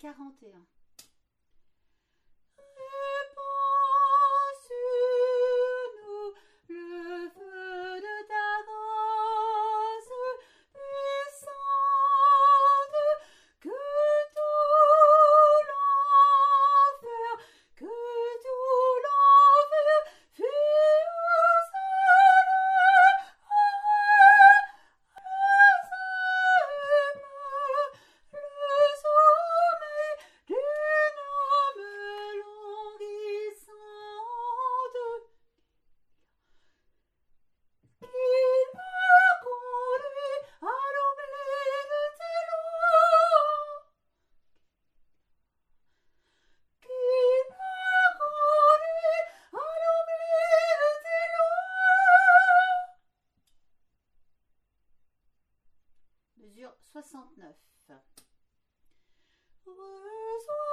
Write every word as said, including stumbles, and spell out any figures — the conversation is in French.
quarante et un. Répands sur nous le feu de ta grâce puissante, que tout l'enfer, que tout l'enfer fuit au salut. Le sommeil d'une âme languissante, qu'il me conduit à l'oubli de tes lois, qu'il me conduit à l'oubli de tes lois. Mesure soixante-neuf. Reçois